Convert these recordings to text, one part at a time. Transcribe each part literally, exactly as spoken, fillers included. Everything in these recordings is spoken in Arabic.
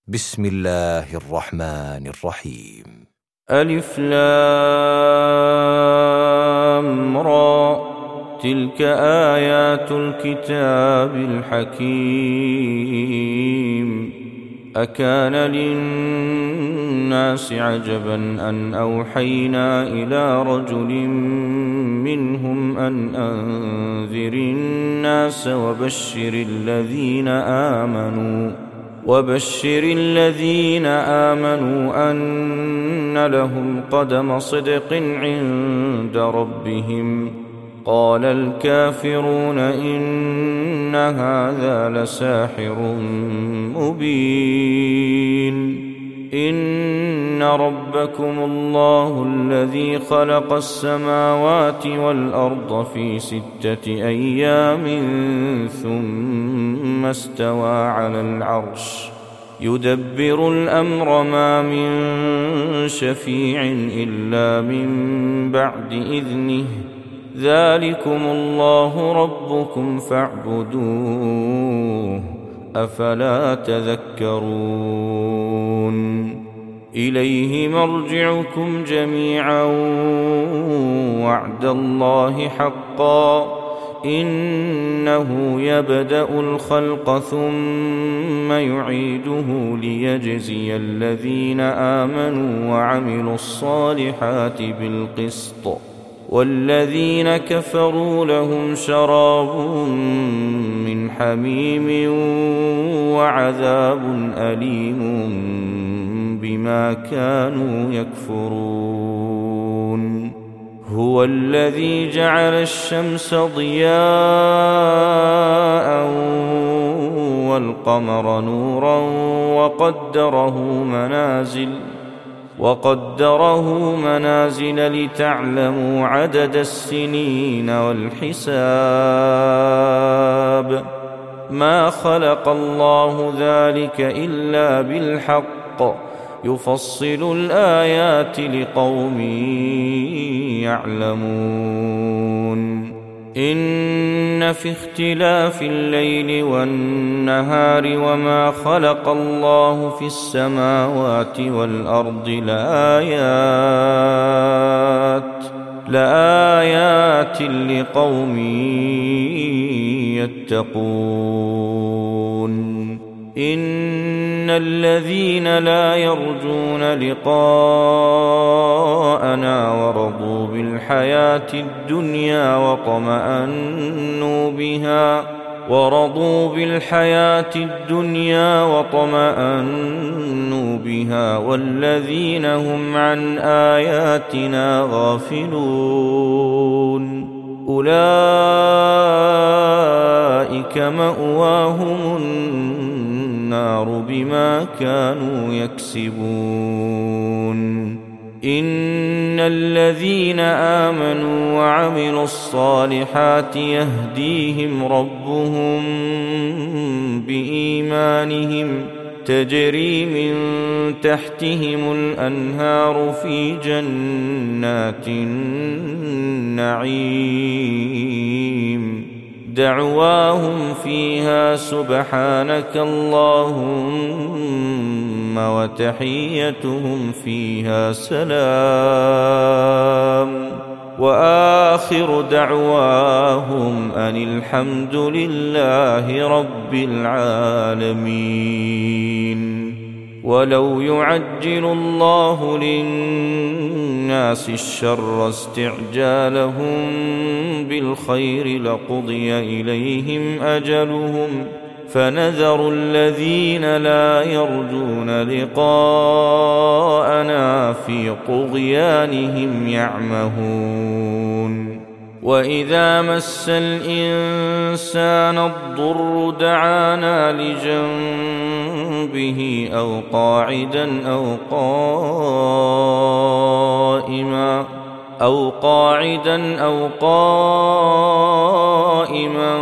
بسم الله الرحمن الرحيم. ألف لام را، تلك آيات الكتاب الحكيم. أكان للناس عجبا أن أوحينا إلى رجل منهم أن أنذر الناس وبشر الذين آمنوا وبشر الذين آمنوا أن لهم قدم صدق عند ربهم. قال الكافرون إن هذا لساحر مبين. إن ربكم الله الذي خلق السماوات والأرض في ستة أيام ثم استوى على العرش يدبر الأمر ما من شفيع إلا من بعد إذنه. ذلكم الله ربكم فاعبدوه أفلا تذكرون. إليه مرجعكم جميعا وعد الله حقا إنه يبدأ الخلق ثم يعيده ليجزي الذين آمنوا وعملوا الصالحات بالقسط والذين كفروا لهم شراب من حميم وعذاب أليم بما كانوا يكفرون. هو الذي جعل الشمس ضياء والقمر نورا وقدره منازل وقدره منازل لتعلموا عدد السنين والحساب. ما خلق الله ذلك إلا بالحق يفصل الآيات لقوم يعلمون. إن في اختلاف الليل والنهار وما خلق الله في السماوات والأرض لآيات لآيات لقوم يتقون. إن الذين لا يرجون لقاءنا ورضوا بالحياة الدنيا وطمأنوا بها ورضوا بالحياة الدنيا وطمأنوا بها والذين هم عن آياتنا غافلون أولئك مأواهم النار بما كانوا يكسبون. إن الذين آمنوا وعملوا الصالحات يهديهم ربهم بإيمانهم تجري من تحتهم الأنهار في جنات النعيم. دعواهم فيها سبحانك اللهم وتحيتهم فيها سلام وآخر دعواهم أن الحمد لله رب العالمين. ولو يعجل الله للناس الشر استعجالهم بالخير لقضي إليهم أجلهم فنذر الذين لا يرجون لقاءنا في طغيانهم يعمهون. وإذا مس الإنسان الضر دعانا لجنبه أو قاعدا أو قائما أو قاعدا أو قائما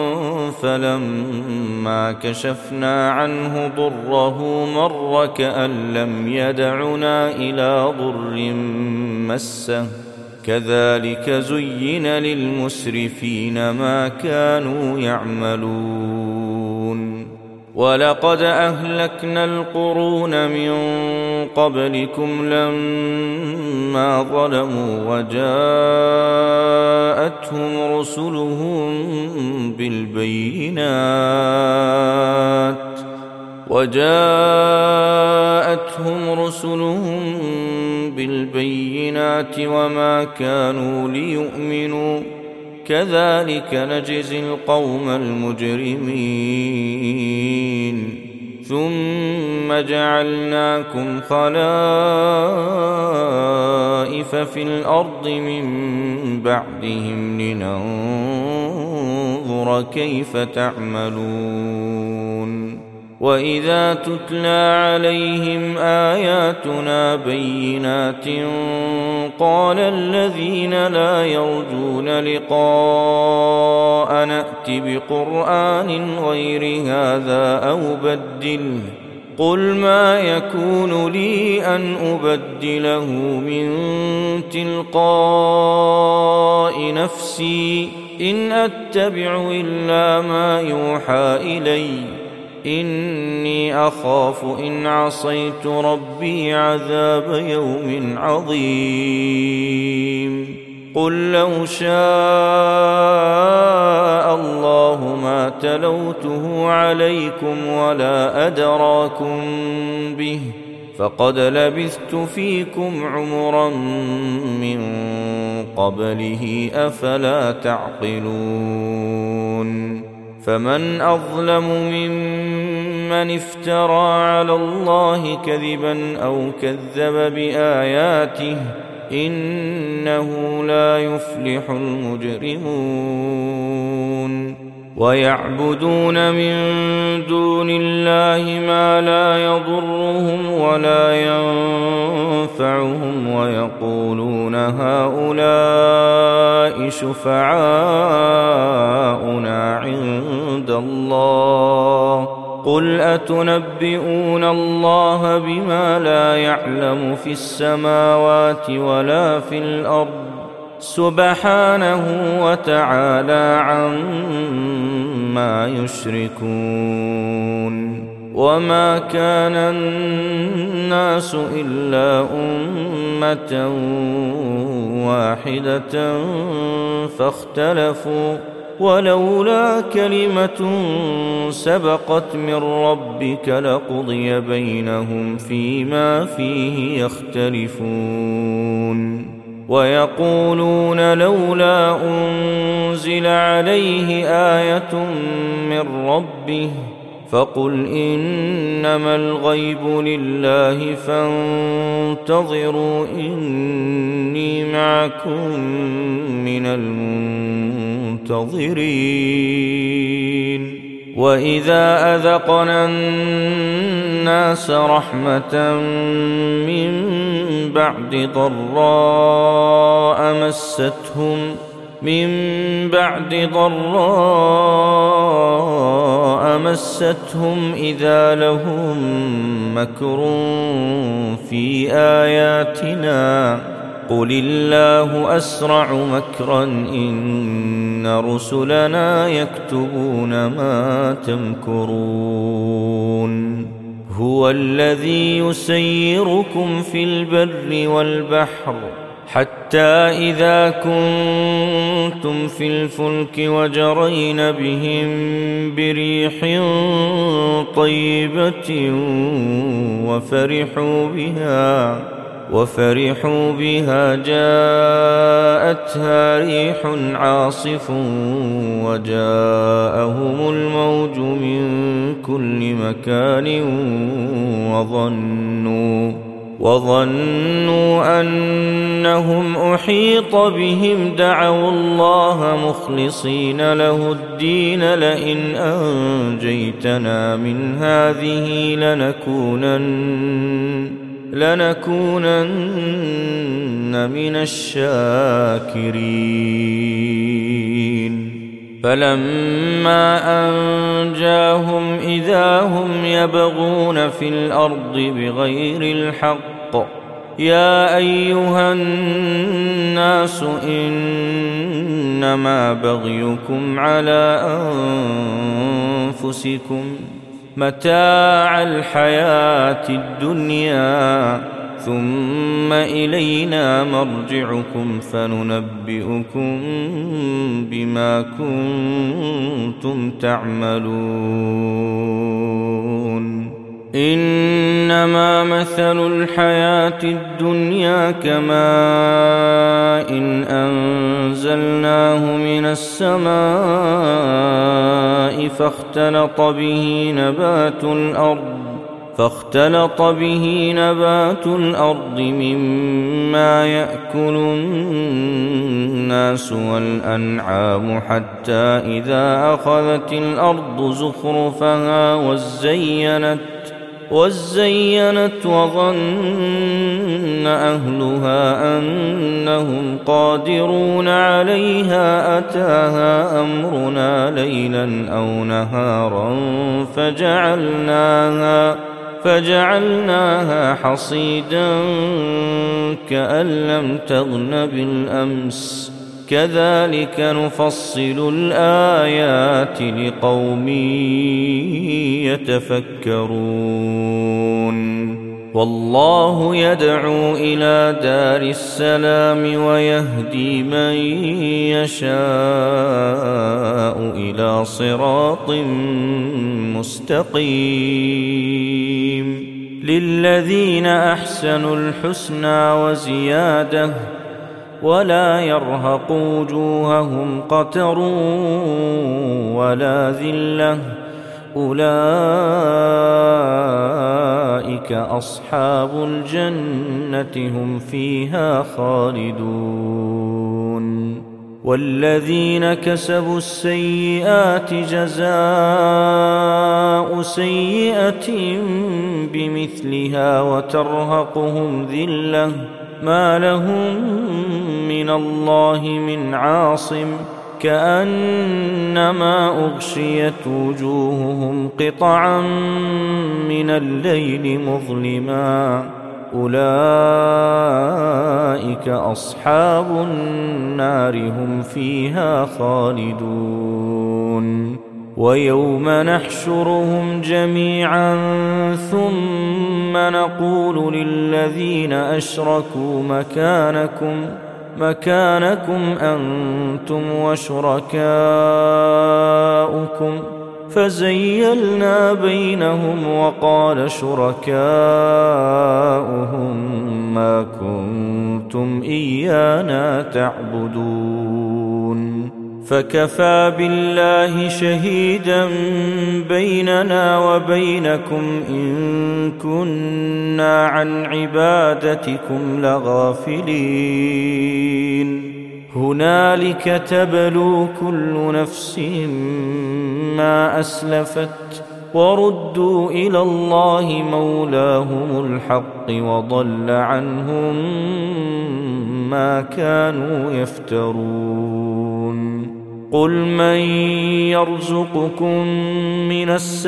فلما كشفنا عنه ضره مر كأن لم يدعنا إلى ضر مسه كذلك زين للمسرفين ما كانوا يعملون. ولقد أهلكنا القرون من قبلكم لما ظلموا وجاءتهم رسلهم بالبينات وجاءتهم رسلهم بالبينات وما كانوا ليؤمنوا كذلك نجزي القوم المجرمين ثم جعلناكم خلائف في الأرض من بعدهم لننظر كيف تعملون وإذا تتلى عليهم آياتنا بينات قال الذين لا يرجون لقاء نأت بقرآن غير هذا أو بدله قل ما يكون لي أن أبدله من تلقاء نفسي إن أتبع إلا ما يوحى إلي إني أخاف إن عصيت ربي عذاب يوم عظيم قل لو شاء الله ما تلوته عليكم ولا أدراكم به فقد لبثت فيكم عمرا من قبله أفلا تعقلون فمن أظلم ممن افترى على الله كذبا أو كذب بآياته إنه لا يفلح المجرمون ويعبدون من دون الله ما لا يضرهم ولا ينفعهم ويقولون هؤلاء شفعاؤنا عند الله قل أتنبئون الله بما لا يعلم في السماوات ولا في الأرض سبحانه وتعالى عما يشركون وما كان الناس إلا أمة واحدة فاختلفوا ولولا كلمة سبقت من ربك لقضي بينهم فيما فيه يختلفون ويقولون لولا أنزل عليه آية من ربه فقل إنما الغيب لله فانتظروا إني معكم من المنتظرين وإذا أذقنا الناس رحمة من بعد ضراء مستهم من بعد ضراء مستهم إذا لهم مكر في آياتنا قل الله أسرع مكرا إن رسلنا يكتبون ما تمكرون هو الذي يسيركم في البر والبحر حتى إذا كنتم في الفلك وجرين بهم بريح طيبة وفرحوا بها وفرحوا بها جاءتها ريح عاصف وجاءهم الموج من كل مكان وظنوا وظنوا أنهم أحيط بهم دعوا الله مخلصين له الدين لئن أنجيتنا من هذه لنكونن لنكونن من الشاكرين فلما أنجاهم إذا هم يبغون في الأرض بغير الحق يا أيها الناس إنما بغيكم على أنفسكم متاع الحياة الدنيا ثم إلينا مرجعكم فننبئكم بما كنتم تعملون إنما مثل الحياة الدنيا كماء إن أنزلناه من السماء فاختلط به نبات الأرض فاختلط به نبات الأرض مما يأكل الناس والأنعام حتى إذا أخذت الأرض زخرفها وزينت وزينت وظن أهلها أنهم قادرون عليها أتاها أمرنا ليلا أو نهارا فجعلناها فجعلناها حصيدا كأن لم تغن بالأمس كذلك نفصل الآيات لقوم يتفكرون والله يدعو إلى دار السلام ويهدي من يشاء إلى صراط مستقيم للذين أحسنوا الحسنى وزيادة ولا يرهق وجوههم قتر ولا ذلة أولئك أصحاب الجنة هم فيها خالدون والذين كسبوا السيئات جزاء سيئة بمثلها وترهقهم ذلة ما لهم من الله من عاصم كأنما أغشيت وجوههم قطعا من الليل مظلما أولئك أصحاب النار هم فيها خالدون ويوم نحشرهم جميعا ثم نقول للذين أشركوا مكانكم مكانكم أنتم وشركاؤكم فزيلنا بينهم وقال شركاؤهم ما كنتم إيانا تعبدون فكفى بالله شهيدا بيننا وبينكم إن كنا عن عبادتكم لغافلين هنالك تبلو كل نفس ما أسلفت وردوا إلى الله مولاهم الحق وضل عنهم ما كانوا يفترون قل من يرزقكم من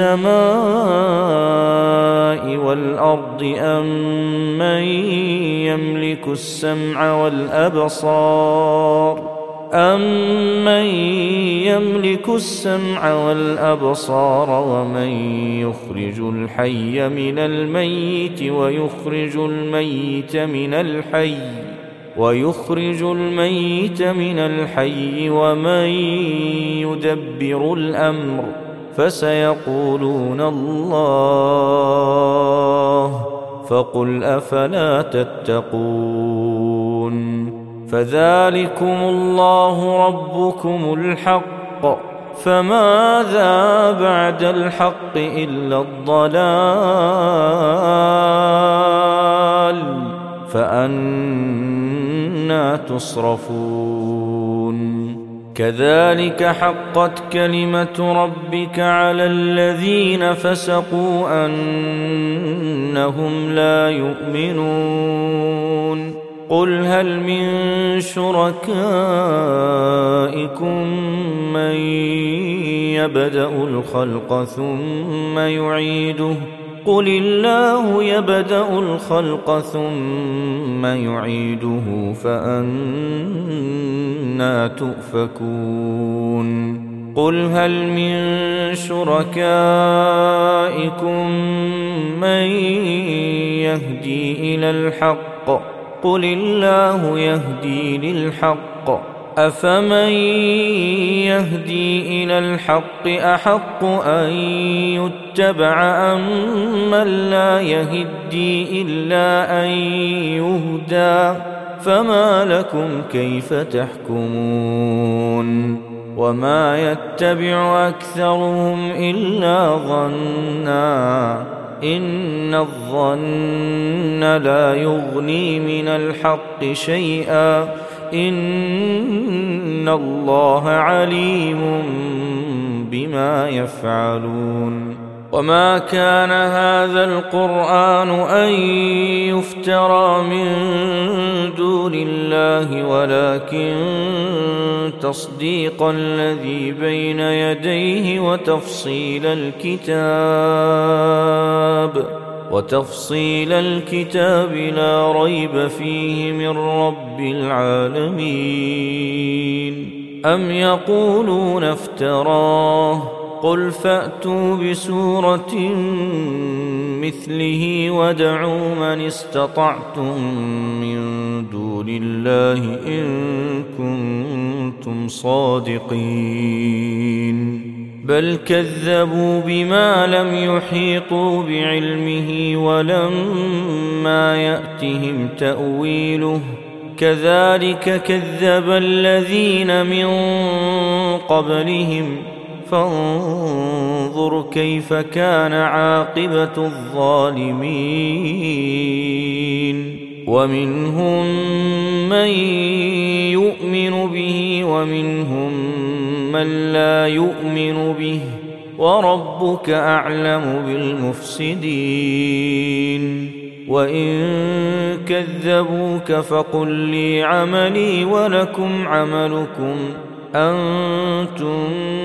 السماء والأرض أم من يملك السمع والأبصار أَمَّن يَمْلِكُ السَّمْعَ وَالْأَبْصَارَ وَمَن يُخْرِجُ الْحَيَّ مِنَ الْمَيِّتِ وَيُخْرِجُ الْمَيِّتَ مِنَ الْحَيِّ وَيُخْرِجُ الْمَيِّتَ مِنَ الْحَيِّ وَمَن يُدَبِّرُ الْأَمْرَ فَسَيَقُولُونَ اللَّهُ فَقُلْ أَفَلَا تَتَّقُونَ فذلكم الله ربكم الحق فماذا بعد الحق إلا الضلال فأنى تصرفون كذلك حقت كلمة ربك على الذين فسقوا أنهم لا يؤمنون قل هل من شركائكم من يبدأ الخلق ثم يعيده قل الله يبدأ الخلق ثم يعيده فأنى تؤفكون قل هل من شركائكم من يهدي إلى الحق قل الله يهدي للحق أفمن يهدي إلى الحق أحق أن يتبع أم من لا يهدي إلا أن يهدى فما لكم كيف تحكمون وما يتبع أكثرهم إلا ظنا إن الظن لا يغني من الحق شيئا إن الله عليم بما يفعلون وما كان هذا القرآن أن يفترى من دون الله ولكن تصديق الذي بين يديه وتفصيل الكتاب وتفصيل الكتاب لا ريب فيه من رب العالمين أم يقولون افتراه قل فأتوا بسورة مثله وادعوا من استطعتم من دون الله إن كنتم صادقين بل كذبوا بما لم يحيطوا بعلمه ولما يأتهم تأويله كذلك كذب الذين من قبلهم فانظر كيف كان عاقبة الظالمين ومنهم من يؤمن به ومنهم من لا يؤمن به وربك أعلم بالمفسدين وإن كذبوك فقل لي عملي ولكم عملكم أنتم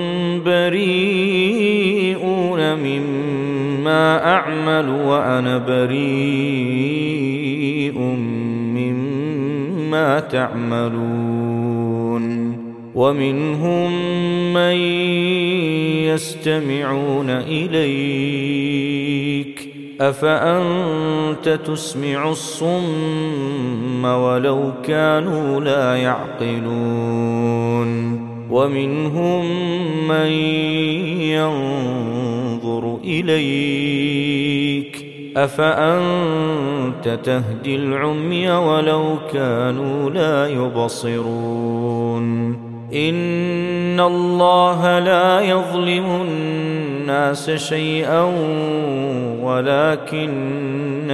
بريئون مما أعمل وأنا بريء مما تعملون ومنهم من يستمعون إليك أفأنت تسمع الصم ولو كانوا لا يعقلون ومنهم من ينظر إليك أفأنت تهدي العمي ولو كانوا لا يبصرون إن الله لا يظلم الناس شيئا ولكن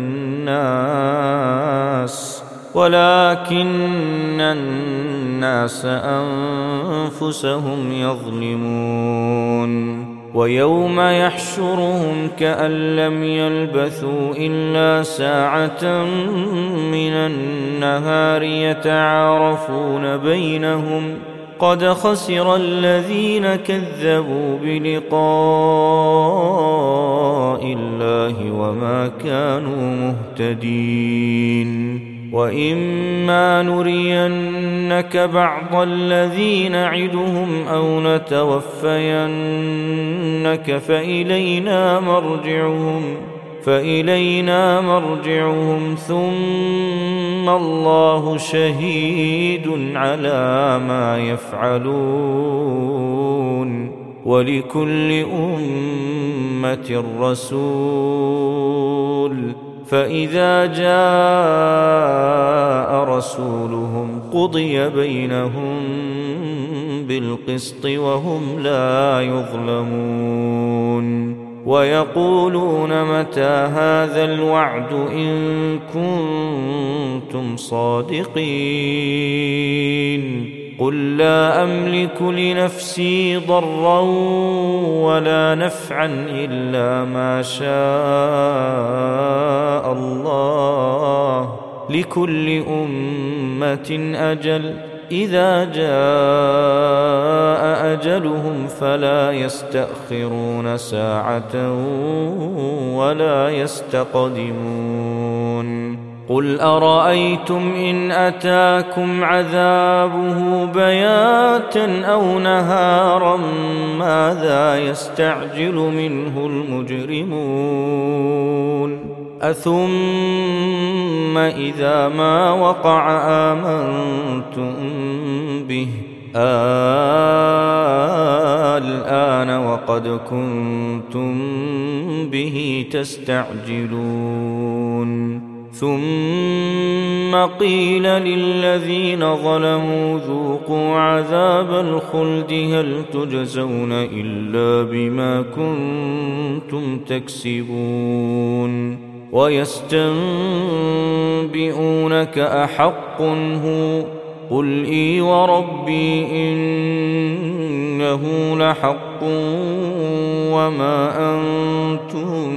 الناس ولكن الناس أنفسهم يظلمون ويوم يحشرهم كأن لم يلبثوا إلا ساعة من النهار يتعارفون بينهم قد خسر الذين كذبوا بلقاء الله وما كانوا مهتدين وإما نرينك بعض الذي نعدهم أو نتوفينك فإلينا مرجعهم فإلينا مرجعهم ثم الله شهيد على ما يفعلون ولكل أمة رسول فإذا جاء رسولهم قضي بينهم بالقسط وهم لا يظلمون ويقولون متى هذا الوعد إن كنتم صادقين قل لا أملك لنفسي ضرا ولا نفعا إلا ما شاء الله لكل أمة أجل إذا جاء أجلهم فلا يستأخرون ساعة ولا يستقدمون قل أرأيتم إن أتاكم عذابه بياتا أو نهارا ماذا يستعجل منه المجرمون أثم إذا ما وقع آمنتم به الآن وقد كنتم به تستعجلون ثم قيل للذين ظلموا ذوقوا عذاب الخلد هل تجزون إلا بما كنتم تكسبون ويستنبئونك أحق هو قل إي وربي إنه لحق وما أنتم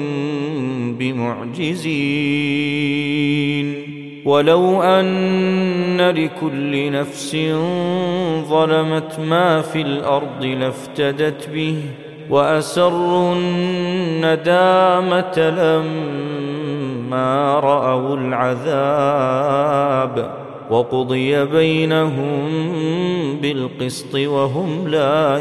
بمعجزين ولو أن لكل نفس ظلمت ما في الأرض لافتدت به وأسروا الندامة لما رأوا العذاب وقضي بينهم بالقسط وهم لا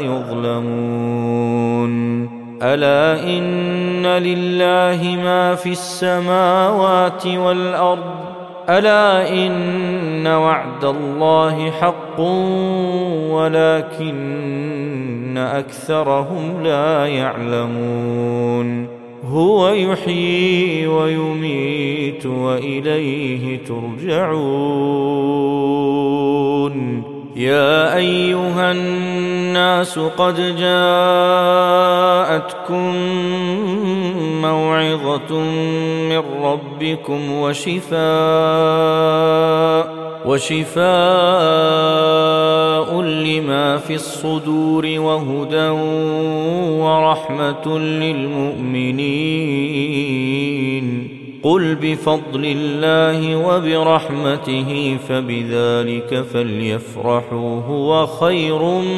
يظلمون ألا إن لله ما في السماوات والأرض ألا إن وعد الله حق ولكن أكثرهم لا يعلمون هو يحيي ويميت وإليه ترجعون يا أيها الناس قد جاءتكم موعظة من ربكم وشفاء وشفاء لما في الصدور وهدى ورحمة للمؤمنين قل بفضل الله وبرحمته فبذلك فليفرحوا هو خير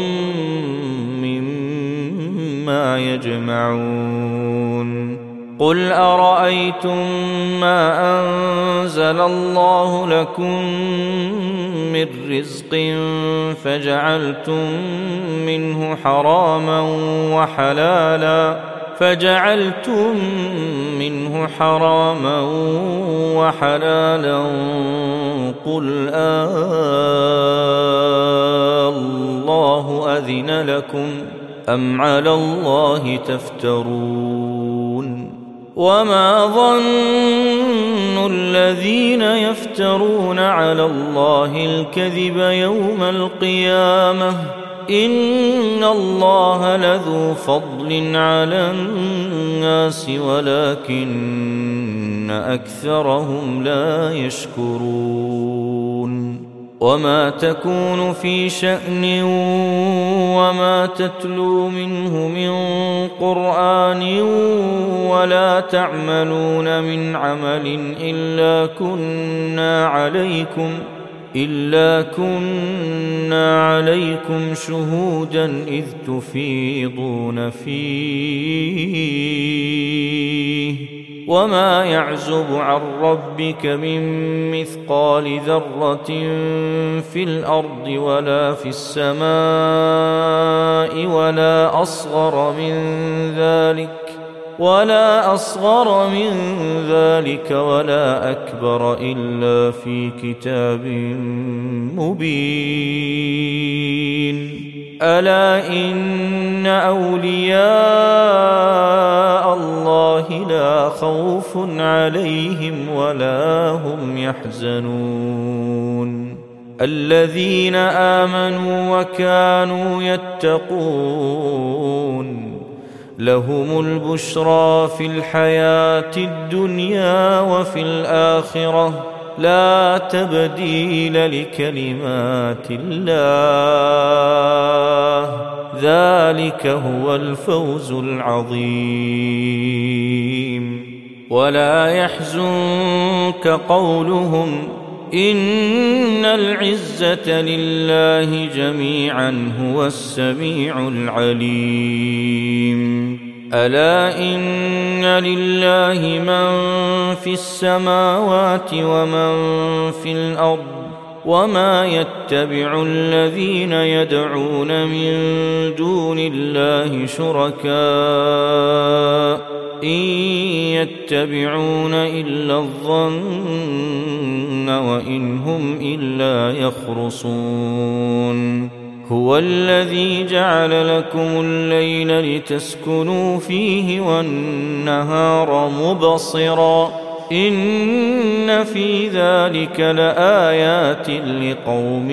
مما يجمعون قل أرأيتم ما أنزل الله لكم من رزق فجعلتم منه حراما وحلالا فجعلتم منه حراما وحلالا قل آه الله أذن لكم أم على الله تفترون وما ظن الذين يفترون على الله الكذب يوم القيامة إن الله لذو فضل على الناس ولكن أكثرهم لا يشكرون وما تكون في شأن وما تتلو منه من قرآن ولا تعملون من عمل إلا كنا عليكم إلا كنا عليكم شهودا إذ تفيضون فيه وما يعزب عن ربك من مثقال ذرة في الأرض ولا في السماء ولا أصغر من ذلك ولا أصغر من ذلك ولا أكبر إلا في كتاب مبين ألا إن أولياء الله لا خوف عليهم ولا هم يحزنون الذين آمنوا وكانوا يتقون لهم البشرى في الحياة الدنيا وفي الآخرة لا تبديل لكلمات الله ذلك هو الفوز العظيم ولا يحزنك قولهم إن العزة لله جميعا هو السميع العليم ألا إن لله من في السماوات ومن في الأرض وما يتبع الذين يدعون من دون الله شركاء إن يتبعون إلا الظن وإن هم إلا يخرصون هو الذي جعل لكم الليل لتسكنوا فيه والنهار مبصرا إن في ذلك لآيات لقوم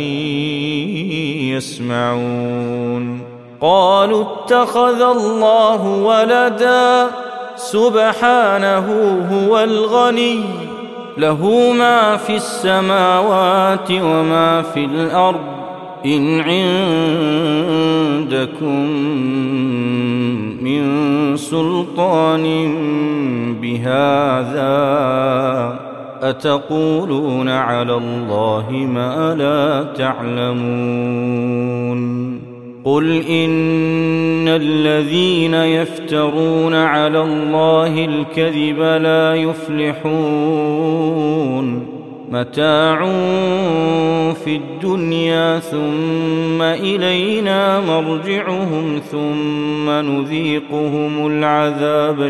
يسمعون قالوا اتخذ الله ولدا سبحانه هو الغني له ما في السماوات وما في الأرض إن عندكم من سلطان بهذا أتقولون على الله ما لا تعلمون قل إن الذين يفترون على الله الكذب لا يفلحون متاع في الدنيا ثم إلينا مرجعهم ثم نذيقهم العذاب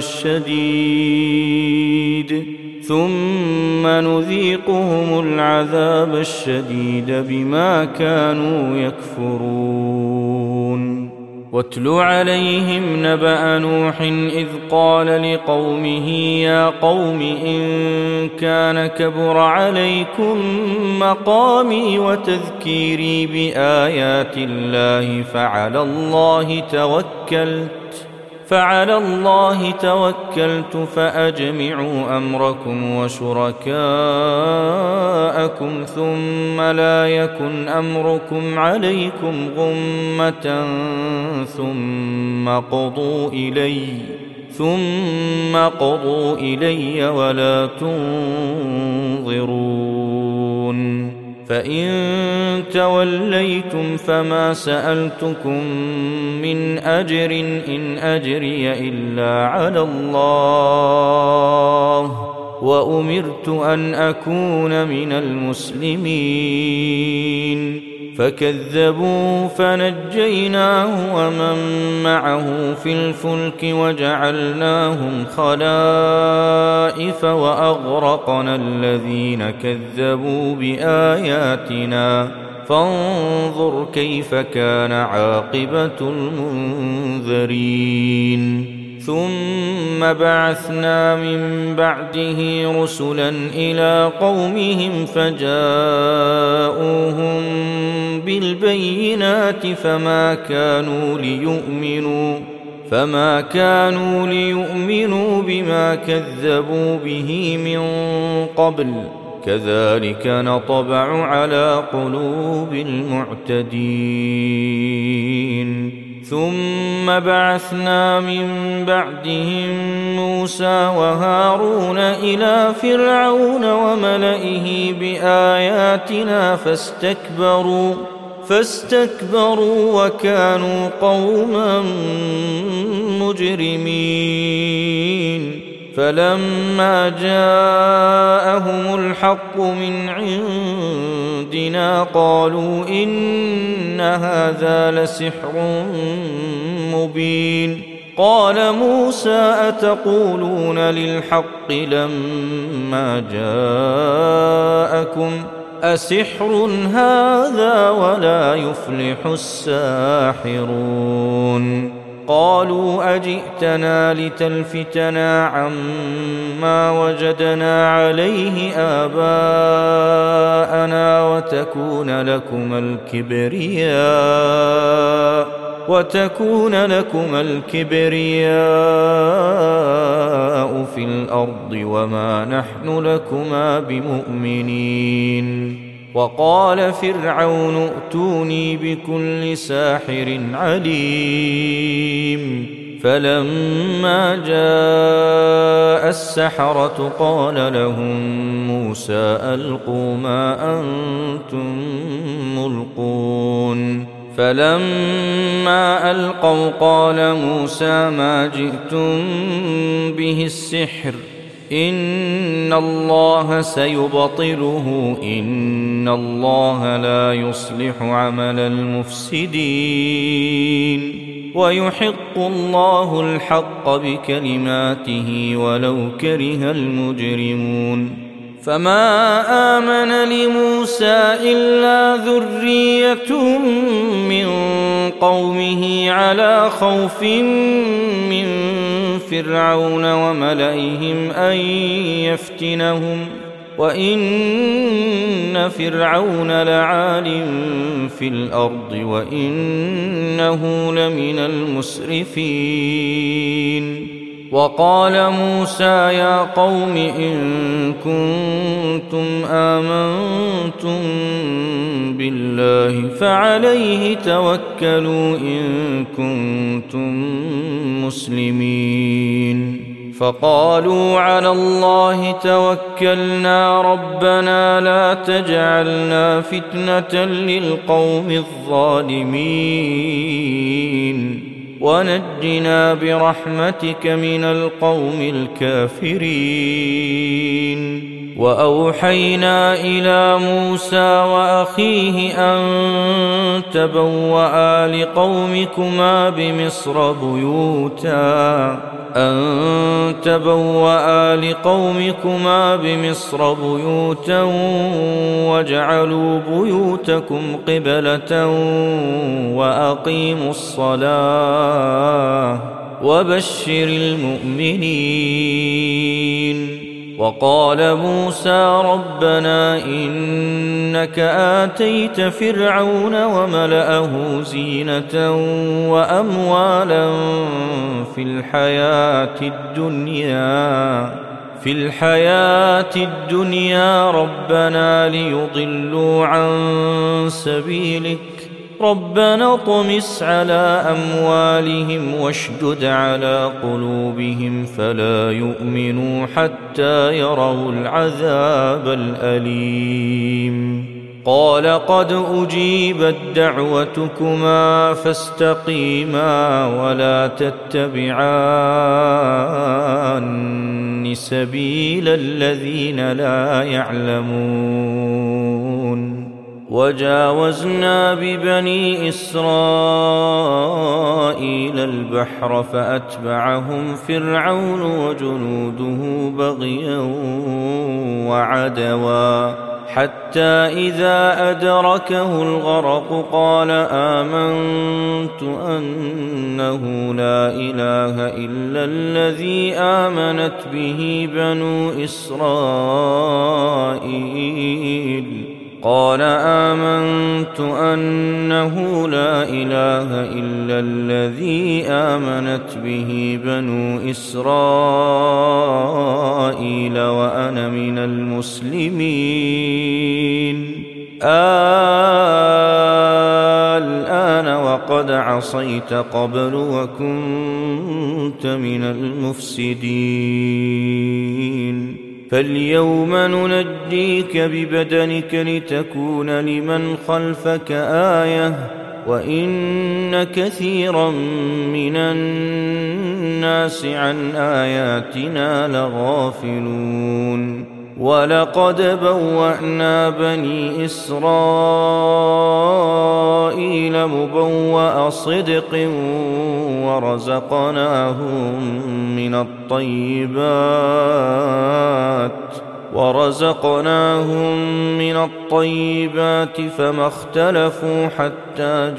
الشديد ثم نذيقهم العذاب الشديد بما كانوا يكفرون واتل عليهم نبأ نوح إذ قال لقومه يا قوم إن كان كبر عليكم مقامي وتذكيري بآيات الله فعلى الله توكلت فعلى الله توكلت فأجمعوا أمركم وشركاءكم ثم لا يكن أمركم عليكم غمة ثم قضوا إلي ثم قضوا إلي ولا تنظرون فإن توليتم فما سألتكم من أجر إن أجري إلا على الله وأمرت أن أكون من المسلمين فكذبوا فنجيناه ومن معه في الفلك وجعلناهم خلائف وأغرقنا الذين كذبوا بآياتنا فانظر كيف كان عاقبة المنذرين ثم بعثنا من بعده رسلا إلى قومهم فجاءوهم بالبينات فما كانوا ليؤمنوا فما كانوا ليؤمنوا بما كذبوا به من قبل كذلك نطبع على قلوب المعتدين ثم بعثنا من بعدهم موسى وهارون إلى فرعون وملئه بآياتنا فاستكبروا فاستكبروا وكانوا قوما مجرمين فلما جاءهم الحق من عندنا قالوا إن هذا لسحر مبين قال موسى أتقولون للحق لما جاءكم أسحر هذا ولا يفلح الساحرون قالوا أجئتنا لتلفتنا عما وجدنا عليه آباءنا وتكون لكما الكبرياء وتكون لكما الكبرياء في الأرض وما نحن لكما بمؤمنين وقال فرعون ائتوني بكل ساحر عليم فلما جاء السحرة قال لهم موسى ألقوا ما أنتم ملقون فلما ألقوا قال موسى ما جئتم به السحر إن الله سيبطله إن الله لا يصلح عمل المفسدين ويحق الله الحق بكلماته ولو كره المجرمون فما آمن لموسى إلا ذرية من قومه على خوف من فرعون وملئهم أن يفتنهم وإن فرعون لعال في الأرض وإنه لمن المسرفين وقال موسى يا قوم إن كنتم آمنتم بالله فعليه توكلوا إن كنتم مسلمين فقالوا على الله توكلنا ربنا لا تجعلنا فتنة للقوم الظالمين ونجنا برحمتك من القوم الكافرين وأوحينا إلى موسى وأخيه أن تبوأ لقومكما بمصر بيوتا أن تبوأ لقومكما بمصر بيوتا واجعلوا بيوتكم قبلة وأقيموا الصلاة وبشر المؤمنين وقال موسى ربنا إنك آتيت فرعون وملأه زينة وأموالا في الحياة الدنيا في الحياة الدنيا ربنا ليضلوا عن سبيلك ربنا اطمس على أموالهم واشدد على قلوبهم فلا يؤمنوا حتى يروا العذاب الأليم قال قد أجيبت دعوتكما فاستقيما ولا تتبعان سبيل الذين لا يعلمون وجاوزنا ببني إسرائيل البحر فأتبعهم فرعون وجنوده بغيا وعدوا حتى إذا أدركه الغرق قال آمنت أنه لا إله إلا الذي آمنت به بنو إسرائيل قال آمنت أنه لا إله إلا الذي آمنت به بنو إسرائيل وأنا من المسلمين الآن وقد عصيت قبل وكنت من المفسدين فاليوم ننجيك ببدنك لتكون لمن خلفك آية وإن كثيرا من الناس عن آياتنا لغافلون ولقد بوأنا بني إسرائيل مبوأ صدق ورزقناهم من الطيبات ورزقناهم من الطيبات فما اختلفوا حتى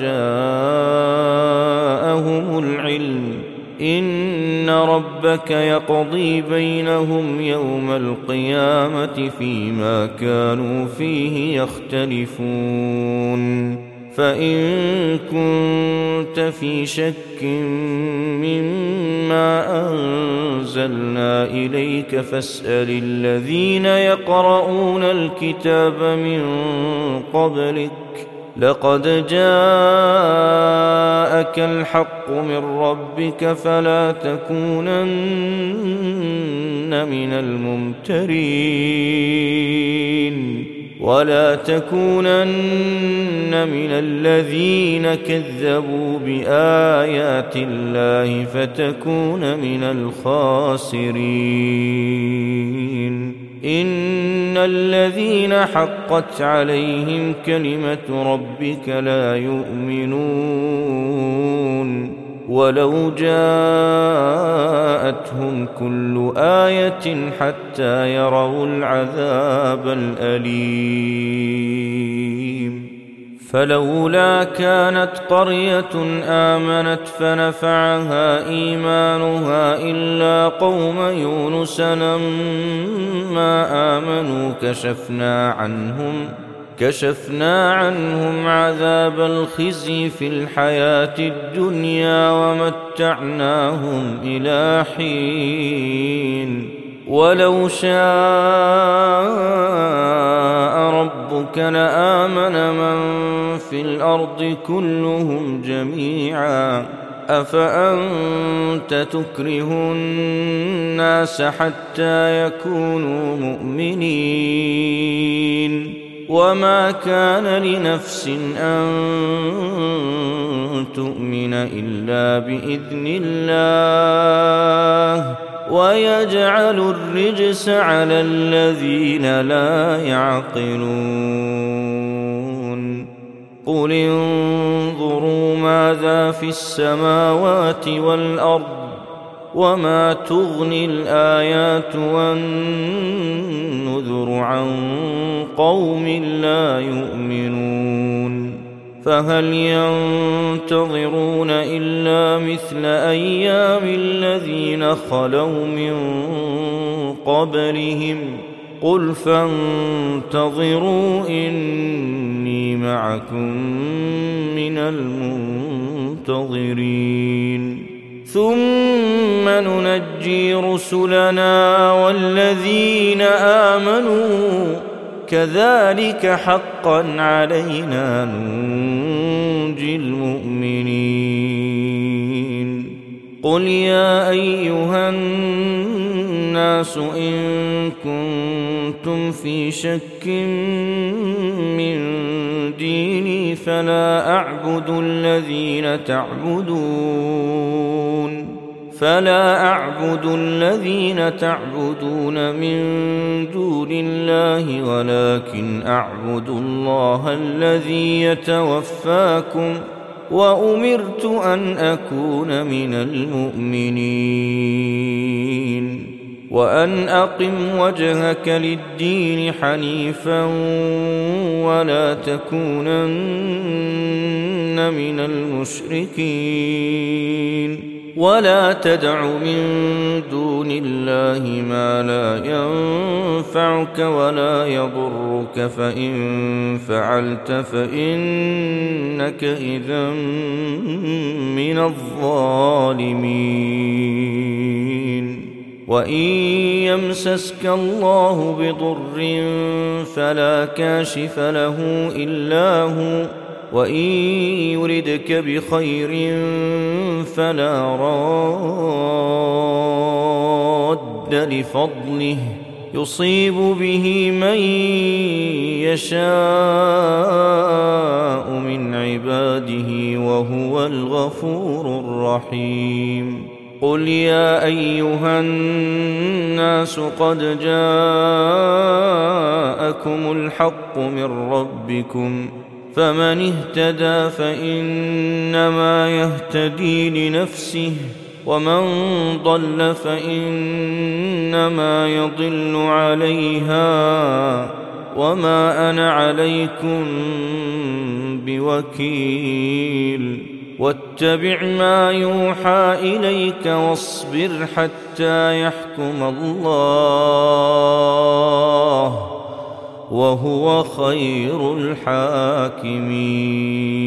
جاءهم العلم إن ربك يقضي بينهم يوم القيامة فيما كانوا فيه يختلفون فإن كنت في شك مما أنزلنا إليك فاسأل الذين يقرؤون الكتاب من قبلك لقد جاءك الحق من ربك فلا تكونن من الممترين ولا تكونن من الذين كذبوا بآيات الله فتكون من الخاسرين إن الذين حقت عليهم كلمة ربك لا يؤمنون ولو جاءتهم كل آية حتى يروا العذاب الأليم فلولا كانت قرية آمنت فنفعها إيمانها إلا قوم يونس لما آمنوا كشفنا عنهم كشفنا عنهم عذاب الخزي في الحياة الدنيا ومتعناهم إلى حين ولو شاء ربك لآمن من في الأرض كلهم جميعا أفأنت تكره الناس حتى يكونوا مؤمنين وما كان لنفس أن تؤمن إلا بإذن الله ويجعل الرجس على الذين لا يعقلون قل انظروا ماذا في السماوات والأرض وما تغني الآيات والنذر عن قوم لا يؤمنون فهل ينتظرون إلا مثل أيام الذين خلوا من قبلهم قل فانتظروا إني معكم من المنتظرين ثم ننجي رسلنا والذين آمنوا كذلك حقا علينا ننجي المؤمنين قل يا أيها الناس إن كنتم في شك من ديني فلا أعبد الذين تعبدون فلا أعبد الذين تعبدون من دون الله ولكن أعبد الله الذي يتوفاكم وأمرت أن أكون من المؤمنين وأن أقم وجهك للدين حنيفا ولا تكونن من المشركين ولا تدع من دون الله ما لا ينفعك ولا يضرك فإن فعلت فإنك إذا من الظالمين وإن يمسسك الله بضر فلا كاشف له إلا هو وإن يردك بخير فلا راد لفضله يصيب به من يشاء من عباده وهو الغفور الرحيم قل يا أيها الناس قد جاءكم الحق من ربكم فمن اهتدى فإنما يهتدي لنفسه ومن ضل فإنما يضل عليها وما أنا عليكم بوكيل واتبع ما يوحى إليك واصبر حتى يحكم الله وهو خير الحاكمين.